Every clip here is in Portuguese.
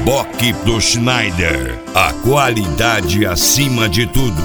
Reboque do Schneider, a qualidade acima de tudo.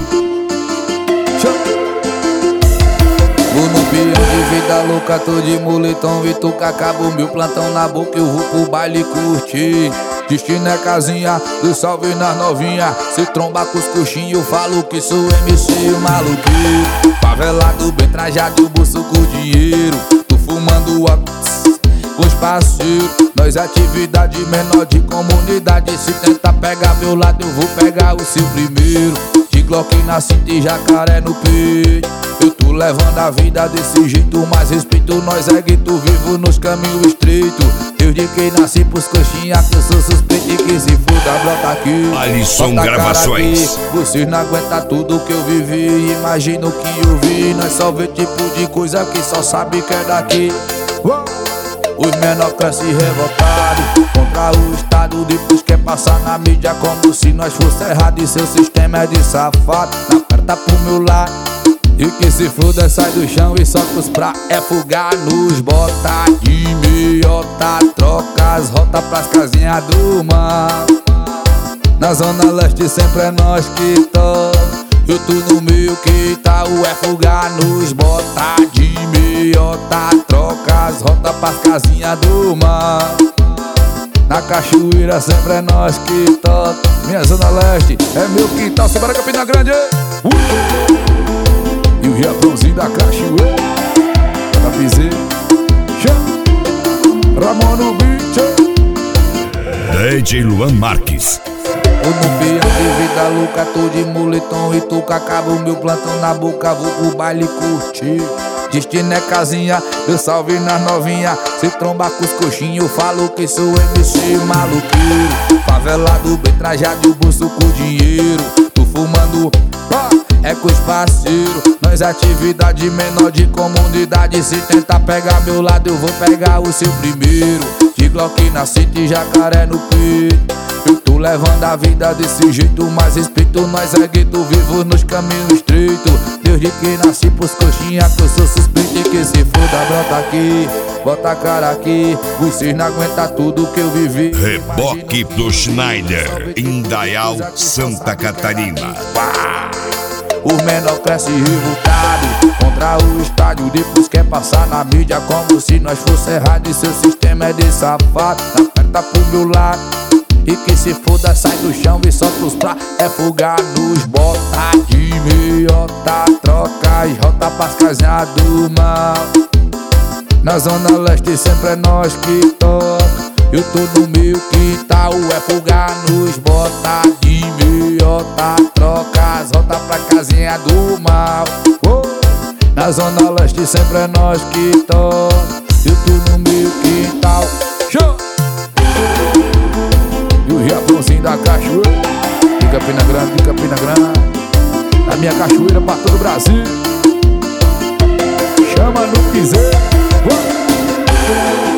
Vou no pião de vida louca, tô de moletom, Vituca, acabo meu plantão na boca, eu vou pro baile curtir. Destino é casinha, do salve nas novinha. Se tromba com os coxinhos, eu falo que sou MC maluqueiro. Favelado, bem trajado, bolso com dinheiro. Tô fumando com os parceiros. Nós atividade menor de comunidade. Se tentar pegar meu lado, eu vou pegar o seu primeiro. De Glock na cinta e jacaré no peito. Eu tô levando a vida desse jeito, mas respeito nós é gueto, vivo nos caminhos estreitos. Desde que nasci pros coxinha, que eu sou suspeito e que se foda, brota aqui. Alisson Gravações. Vocês não aguentam tudo que eu vivi, imagina o que eu vi. Nós só vê tipo de coisa que só sabe que é daqui. Os menor crescem revoltados contra o Estado, depois quer passar na mídia como se nós fosse errado. E seu sistema é de safado, na perna pro meu lado. E que se foda, sai do chão e solta os pra fugar nos bota de meiota. Troca as rotas pras casinhas do mar. Na zona leste sempre é nós que toca. Eu tô no meio que tá o fugar nos bota de meiota. Troca as rotas pras casinhas do mar. Na cachoeira sempre é nós que toca. Minha zona leste é meu quintal, Sebara Campina Grande. E o Riachãozinho da cachoeira, da piseira, Ramon no beat. DJ Luan Marques. Eu no pião de vida louca, tô de moletom e Tuca, acabo meu plantão na boca, vou pro baile curtir. Destino é casinha, eu salve nas novinha. Se tromba com os coxinhos, eu falo que sou MC maluqueiro. Favelado, bem trajado e o bolso com dinheiro. Tô fumando é com os parceiros. Nós atividade menor de comunidade. Se tentar pegar meu lado, eu vou pegar o seu primeiro. De Glock na cinta e jacaré no peito. Eu tô levando a vida desse jeito, mas respeito nós é gueto, vivo nos caminhos estreitos. Desde que nasci pros coxinha, que eu sou suspeito e que se foda, brota aqui, bota a cara aqui. Vocês não aguentam tudo que eu vivi. Reboque do Schneider, Indaial, Santa Catarina. Os menor crescem revoltados contra o estádio, depois quer passar na mídia como se nós fosse errado. E seu sistema é de safado, na perna pro meu lado. E que se foda, sai do chão e solta os pra fugar nos bota de meiota. Troca as rotas pras casinhas do mal. Na zona leste sempre é nós que toca. Eu tô no meu quintal, fugar nos bota de meiota. Troca as rotas pra casinha do mal. Na zona leste sempre é nós que toca. Eu tô no meu quintal. Show! E o Riachãozinho da cachoeira, de Campina Grande, de Campina Grande. A minha cachoeira pra todo o Brasil. Chama no piseiro.